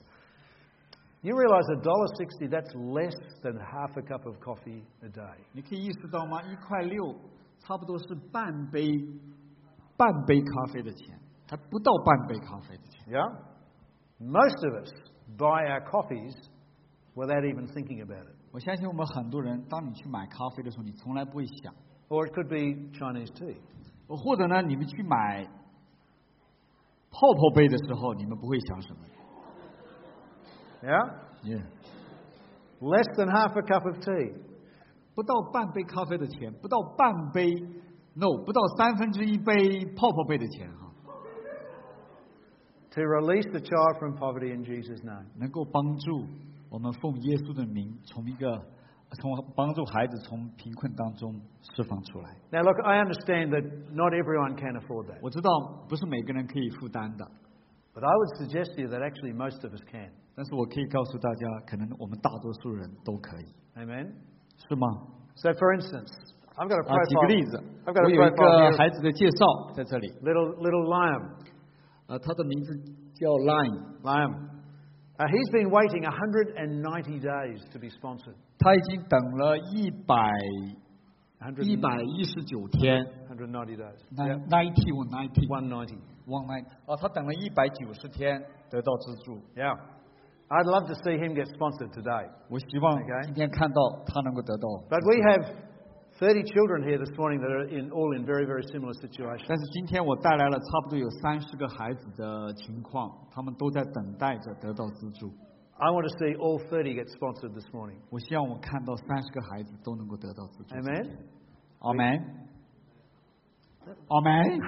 You realize one dollar sixty, that's less than half a cup of coffee a day. 你可以意识到吗？一块六，差不多是半杯半杯咖啡的钱，还不到半杯咖啡的钱。 Yeah? Most of us buy our coffees without even thinking about it. 我相信我们很多人，当你去买咖啡的时候，你从来不会想， Or it could be Chinese tea. 或者呢，你们去买泡泡杯的时候，你们不会想什么。 Yeah? Yeah. Less than half a cup of tea. 不到半杯咖啡的钱，不到半杯 ，no， 不到三分之一杯泡泡杯的钱哈， To release the child from poverty in Jesus' name. 能够帮助我们奉耶稣的名，从一个从帮助孩子从贫困当中释放出来。 Now, look, I understand that not everyone can afford that. 我知道不是每个人可以负担的， But I would suggest to you that actually most of us can. 但是我可以告诉大家，可能我们大多数人都可以， Amen? 是吗？ So, for instance, I've got a 啊，举个 profile. 例子， I've got 我 a 有一 profile 个 here. 孩子的介绍在这里， Little, little Liam. 呃，他的名字叫 Line， Liam. Uh, he's been waiting one hundred ninety days to be sponsored. 他已经等了一百 one hundred 一百一十九天 one hundred ninety days. ，ninety Yeah. or ninety。 one ninety. One night 哦，他等了一百九十天得到资助。 Yeah. I'd love to see him get sponsored today. 我希望 Okay. 今天看到他能够得到。 But we have thirty children here this morning that are in, all in very, very similar situations. 但是今天我带来了差不多有三十个孩子的情况，他们都在等待着得到资助。 I want to see all thirty get sponsored this morning. 我希望我看到三十个孩子都能够得到资助。 Amen? 阿门。 阿门。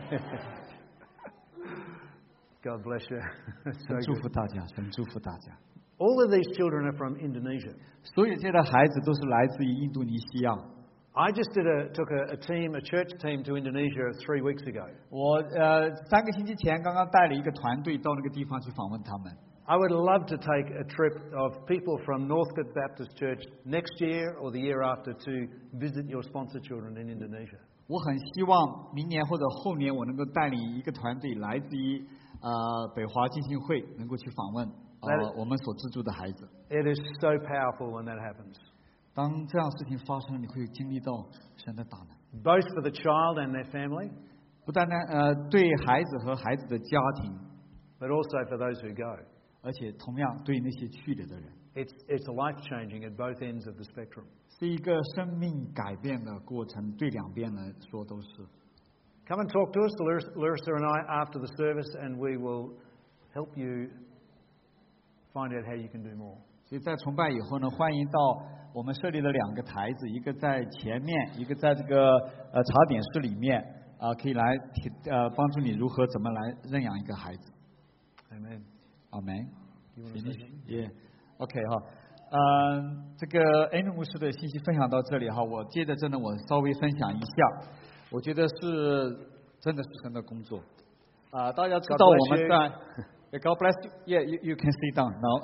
God bless you. 神祝福大家，神祝福大家。 All of these children are from Indonesia. 所有这些的孩子都是来自于印度尼西亚。 I just did a, took a, a team, a church team to Indonesia three weeks ago. 我呃三个星期前刚刚带了一个团队到那个地方去访问他们。 I would love to take a trip of people from Northcote Baptist Church next year or the year after to visit your sponsor children in Indonesia. 我很希望明年或者后年我能够带领一个团队来自于呃北华浸信会，能够去访问呃我们所资助的孩子。 It is so powerful when that happens. 当这样事情发生，你会经历到神的大能。 Both for the child and their family. 不单单呃对孩子和孩子的家庭 ，but also for those who go. 而且同样对那些去了的人。 It's it's life changing at both ends of the spectrum. 是一个生命改变的过程，对两边来说都是。 Come and talk to us, Larissa and I, after the service, and we will help you find out how you can do more. 所以在崇拜以后呢，欢迎到我们设立了两个台子，一个在前面，一个在这个呃茶点室里面啊、呃，可以来呃帮助你如何怎么来认养一个孩子。 Amen. Amen. Yeah. OK 哈，嗯，这个 Andrew 牧师的信息分享到这里哈，我接着真的我稍微分享一下，我觉得是真的是神的工作啊、呃，大家知道我们在 God bless you. Yeah, you you can sit down now.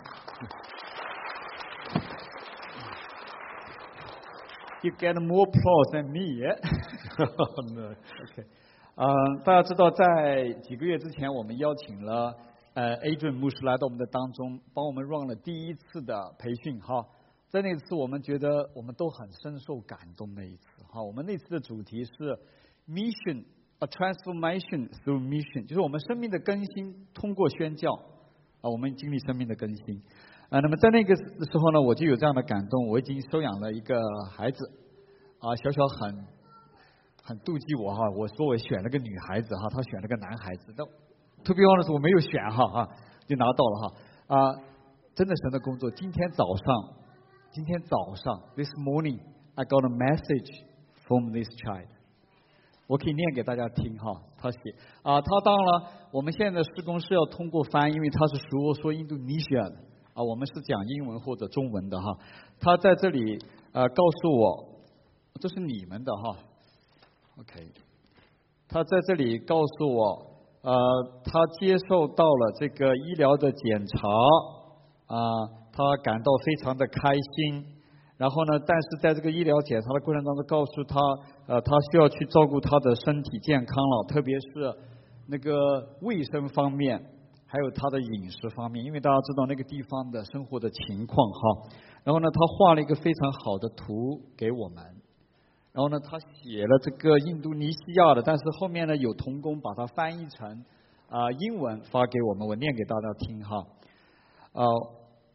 You get more applause than me, yeah? No. OK. 嗯、呃，大家知道在几个月之前，我们邀请了呃 Adrian 牧师来到我们的当中，帮我们 run 了第一次的培训哈。在那次我们觉得我们都很深受感动那一次哈。我们那次的主题是 Mission, a transformation through mission， 就是我们生命的更新通过宣教啊，我们经历生命的更新。啊，那么在那个时候呢，我就有这样的感动，我已经收养了一个孩子，啊，小小很很妒忌我哈，我说我选了个女孩子哈，他选了个男孩子，但 to be honest 我没有选哈啊，就拿到了哈啊，真的神的工作。今天早上，今天早上 ，this morning I got a message from this child， 我可以念给大家听哈，他写啊，他当然了，我们现在的施工是要通过翻译，因为他是说说印度尼西亚的。啊，我们是讲英文或者中文的哈。他在这里呃告诉我，这是你们的哈。OK， 他在这里告诉我，呃，他接受到了这个医疗的检查啊、呃，他感到非常的开心。然后呢，但是在这个医疗检查的过程当中，告诉他，呃，他需要去照顾他的身体健康了，特别是那个卫生方面。还有他的饮食方面，因为大家知道那个地方的生活的情况哈。然后呢，他画了一个非常好的图给我们。然后呢，他写了这个印度尼西亚的，但是后面呢有童工把它翻译成啊、呃、英文发给我们，我念给大家听哈。啊、呃，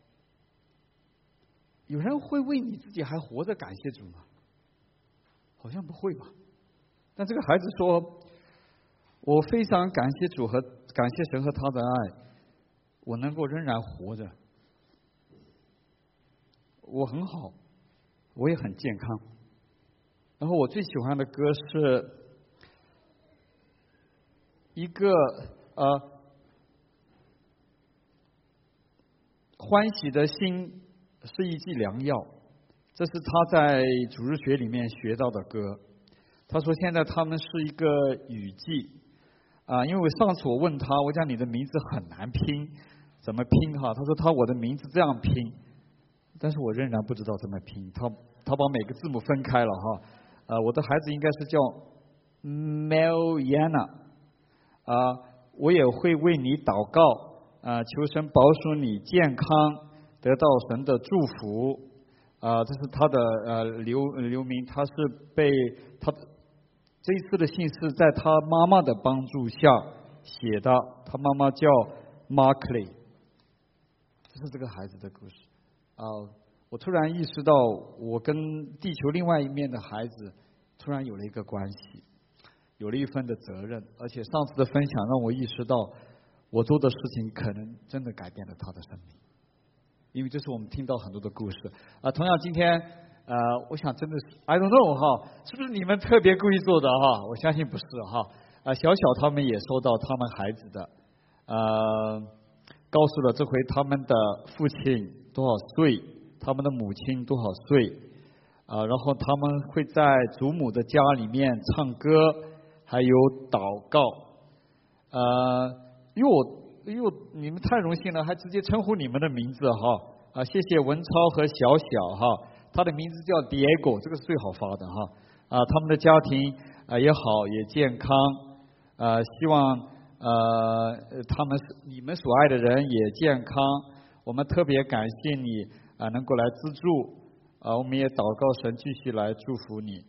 有人会为你自己还活着感谢主吗？好像不会吧。但这个孩子说，我非常感谢主和感谢神和他的爱，我能够仍然活着，我很好，我也很健康。然后我最喜欢的歌是一个呃欢喜的心是一剂良药，这是他在主日学里面学到的歌。他说现在他们是一个雨季。啊，因为我上次我问他，我讲你的名字很难拼，怎么拼哈？他说他我的名字这样拼，但是我仍然不知道怎么拼。他他把每个字母分开了哈。呃，我的孩子应该是叫 Meliana， 啊，我也会为你祷告，啊，求神保守你健康，得到神的祝福。啊，这是他的呃留留名，他是被他。这一次的信是在他妈妈的帮助下写的，他妈妈叫 Markley， 这是这个孩子的故事。啊、呃，我突然意识到，我跟地球另外一面的孩子突然有了一个关系，有了一份的责任，而且上次的分享让我意识到，我做的事情可能真的改变了他的生命，因为这是我们听到很多的故事。啊、呃，同样今天呃，我想真的是 I don't know 哈，是不是你们特别故意做的哈？我相信不是哈。啊，小小他们也收到他们孩子的，呃，告诉了这回他们的父亲多少岁，他们的母亲多少岁，啊，然后他们会在祖母的家里面唱歌，还有祷告，呃，因为我因为你们太荣幸了，还直接称呼你们的名字哈，啊，谢谢文超和小小哈，他的名字叫 Diego， 这个是最好发的哈，啊，他们的家庭啊也好也健康。呃，希望呃他们你们所爱的人也健康。我们特别感谢你啊、呃，能够来资助啊、呃，我们也祷告神继续来祝福你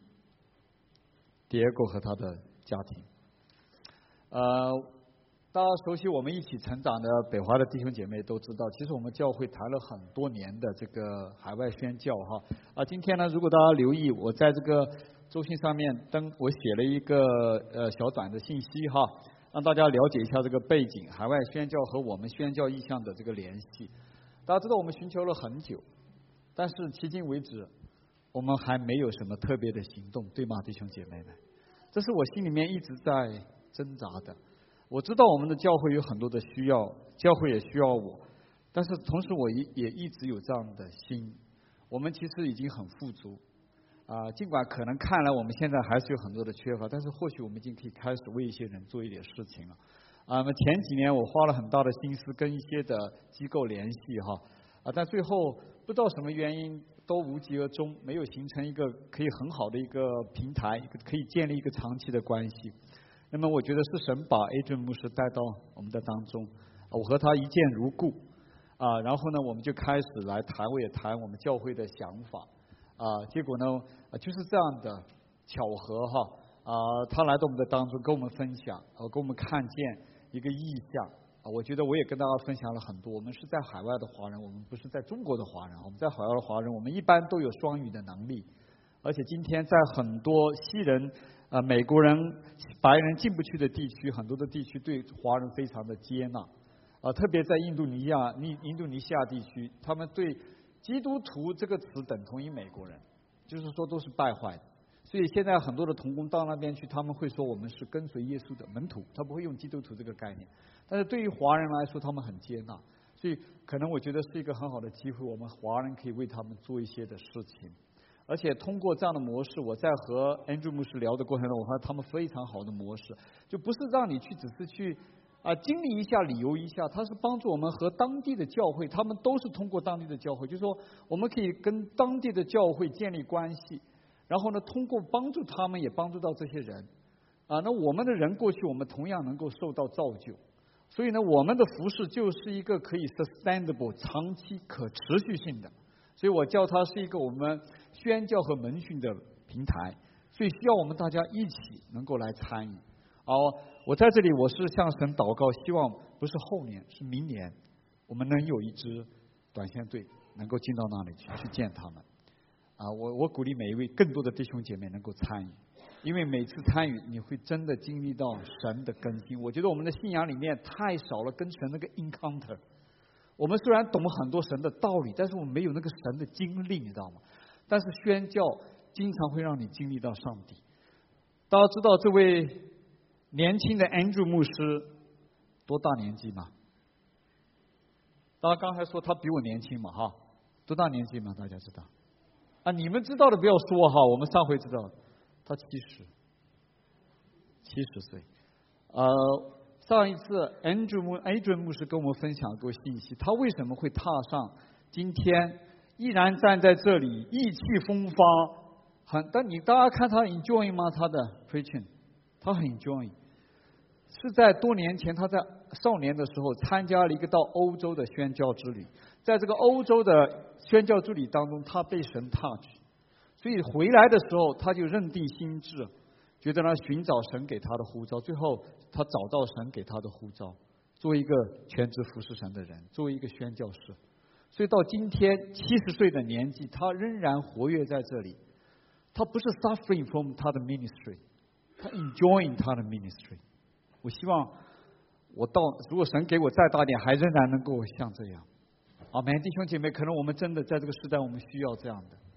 ，Diego和他的家庭。呃，大家熟悉我们一起成长的北华的弟兄姐妹都知道，其实我们教会谈了很多年的这个海外宣教哈啊，今天呢，如果大家留意，我在这个周信上面登，我写了一个呃小短的信息哈，让大家了解一下这个背景，海外宣教和我们宣教意向的这个联系。大家知道我们寻求了很久，但是迄今为止，我们还没有什么特别的行动，对吗，弟兄姐妹们？这是我心里面一直在挣扎的。我知道我们的教会有很多的需要，教会也需要我，但是同时我也也一直有这样的心。我们其实已经很富足。啊，尽管可能看来我们现在还是有很多的缺乏，但是或许我们已经可以开始为一些人做一点事情了。啊，那么前几年我花了很大的心思跟一些的机构联系哈，啊，但最后不知道什么原因都无疾而终，没有形成一个可以很好的一个平台，可以建立一个长期的关系。那么我觉得是神把 Adrian 牧师带到我们的当中，我和他一见如故啊，然后呢我们就开始来谈，我也谈我们教会的想法。啊，结果呢，就是这样的巧合哈，啊，他来到我们的当中，跟我们分享，呃，跟我们看见一个意象，啊，我觉得我也跟大家分享了很多。我们是在海外的华人，我们不是在中国的华人，我们在海外的华人，我们一般都有双语的能力，而且今天在很多西人、呃美国人、白人进不去的地区，很多的地区对华人非常的接纳，啊，特别在印度尼亚、印印度尼西亚地区，他们对基督徒这个词等同于美国人，就是说都是败坏的。所以现在很多的同工到那边去，他们会说我们是跟随耶稣的门徒，他不会用基督徒这个概念。但是对于华人来说，他们很接纳，所以可能我觉得是一个很好的机会，我们华人可以为他们做一些的事情。而且通过这样的模式，我在和 Andrew 牧师聊的过程中，我发现他们非常好的模式，就不是让你去只是去啊，经历一下，旅游一下，它是帮助我们和当地的教会，他们都是通过当地的教会，就是说我们可以跟当地的教会建立关系，然后呢，通过帮助他们，也帮助到这些人啊。那我们的人过去，我们同样能够受到造就，所以呢，我们的服饰就是一个可以 sustainable 长期可持续性的，所以我叫它是一个我们宣教和门训的平台，所以需要我们大家一起能够来参与。好，我在这里我是向神祷告，希望不是后年，是明年，我们能有一支短宣队能够进到那里去，去见他们。啊，我我鼓励每一位更多的弟兄姐妹能够参与，因为每次参与你会真的经历到神的更新。我觉得我们的信仰里面太少了跟神那个 encounter。我们虽然懂很多神的道理，但是我们没有那个神的经历，你知道吗？但是宣教经常会让你经历到上帝。大家知道这位年轻的 Andrew 牧师多大年纪吗？大家刚才说他比我年轻嘛，哈，多大年纪吗？大家知道？啊，你们知道的不要说哈，我们上回知道，他七十，七十岁。呃，上一次 Andrew 牧 Adrian 牧师跟我们分享过信息，他为什么会踏上今天依然站在这里意气风发？很，但你大家看他 enjoy 吗？他的 preaching， 他很 enjoy。是在多年前，他在少年的时候参加了一个到欧洲的宣教之旅，在这个欧洲的宣教之旅当中，他被神 touch， 所以回来的时候他就认定心志，觉得呢寻找神给他的呼召，最后他找到神给他的呼召，作为一个全职服侍神的人，作为一个宣教士，所以到今天七十岁的年纪，他仍然活跃在这里。他不是 suffering from 他的 ministry， 他 enjoying 他的 ministry。我希望我到，如果神给我再大点，还仍然能够像这样。阿们，弟兄姐妹，可能我们真的在这个时代，我们需要这样的。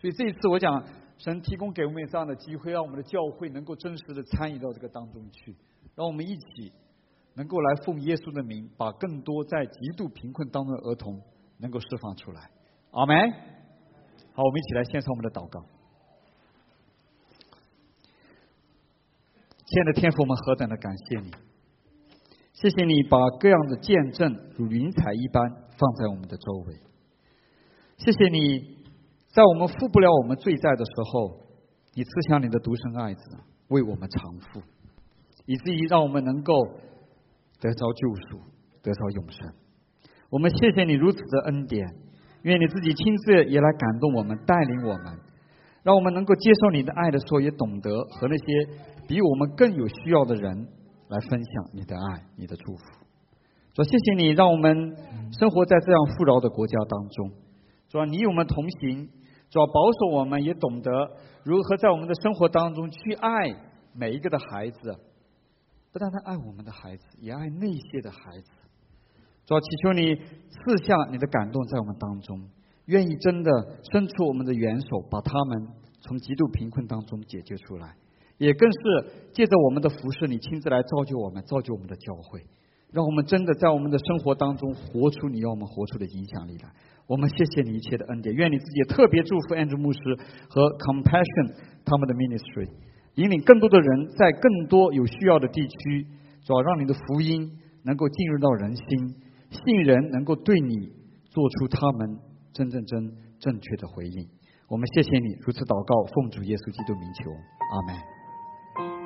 所以这一次我讲，神提供给我们这样的机会，让我们的教会能够真实的参与到这个当中去，让我们一起能够来奉耶稣的名，把更多在极度贫困当中的儿童能够释放出来。阿们。好，我们一起来献上我们的祷告。亲爱的天父，我们何等的感谢你，谢谢你把各样的见证如云彩一般放在我们的周围，谢谢你在我们负不了我们罪债的时候，你赐下你的独生爱子为我们偿付，以至于让我们能够得着救赎，得着永生。我们谢谢你如此的恩典，愿你自己亲自也来感动我们，带领我们，让我们能够接受你的爱的时候，也懂得和那些比我们更有需要的人来分享你的爱，你的祝福。主，谢谢你让我们生活在这样富饶的国家当中，主，你与我们同行，主，保守我们也懂得如何在我们的生活当中去爱每一个的孩子，不单单爱我们的孩子，也爱那些的孩子。主，祈求你赐下你的感动在我们当中，愿意真的伸出我们的援手，把他们从极度贫困当中解救出来，也更是借着我们的服事，你亲自来造就我们，造就我们的教会，让我们真的在我们的生活当中活出你要我们活出的影响力来。我们谢谢你一切的恩典，愿你自己也特别祝福 Andrew 牧师和 Compassion 他们的 ministry， 引领更多的人在更多有需要的地区，主要让你的福音能够进入到人心，信人能够对你做出他们真正真正确的回应。我们谢谢你如此祷告，奉主耶稣基督名求，阿们。